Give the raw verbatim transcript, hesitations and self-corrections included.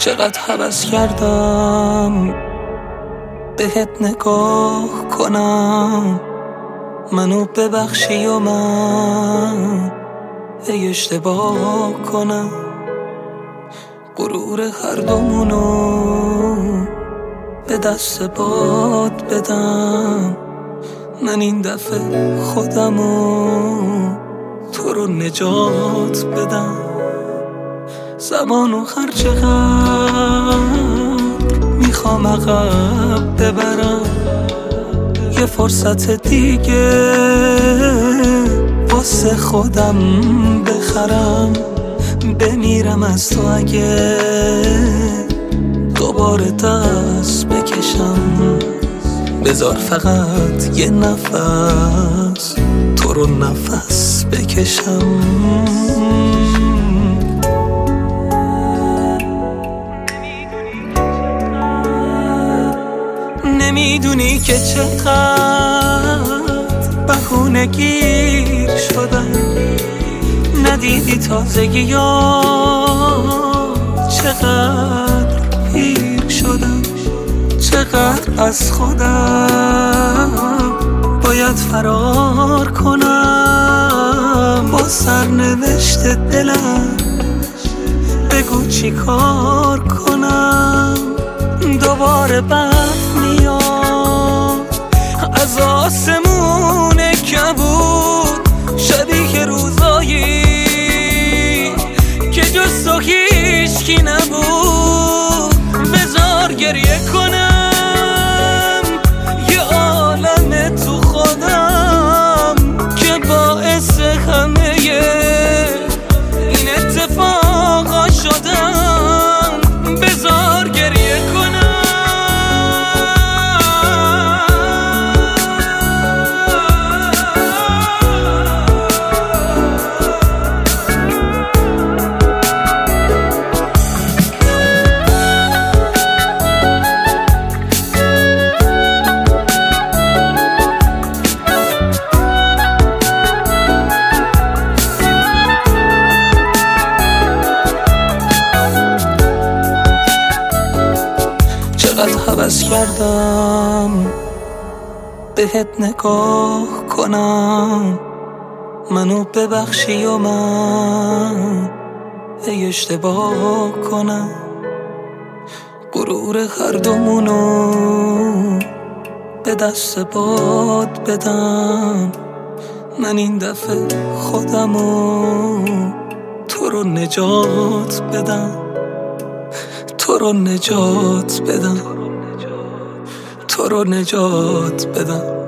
چقدر هوس کردم بهت نگاه کنم، منو ببخشی و من ای اشتباه کنم. غرور هر دومونو به دست باد بدم، من این دفعه خودمو تو رو نجات بدم. زمانو هر چقدر میخوام عقب ببرم، یه فرصت دیگه واسه خودم بخرم. بمیرم از تو اگه دوباره دست بکشم، بذار فقط یه نفس تو رو نفس بکشم. نمیدونی که چقدر بهونه گیر شدم، ندیدی تازگی ها چقدر پیر شدم. چقدر از خودم باید فرار کنم، با سرنوشت دلم بگو چی کار کنم. دوباره برف میاد از آسمون کبود، شبیه روزایی که جز تو هیچکی نبود. بذار گریه کنم یه عالم تو خودم که باعث همه این اتفاقا شدم. بذار گریه کنم. چقدر هوس کردم بهت نگاه کنم، منو ببخشی و من ای اشتباه کنم. غرور هر دومونو به دست باد بدم، من این دفعه خودمو تو رو نجات بدم. تو رو نجات بدم، تو رو نجات بدم.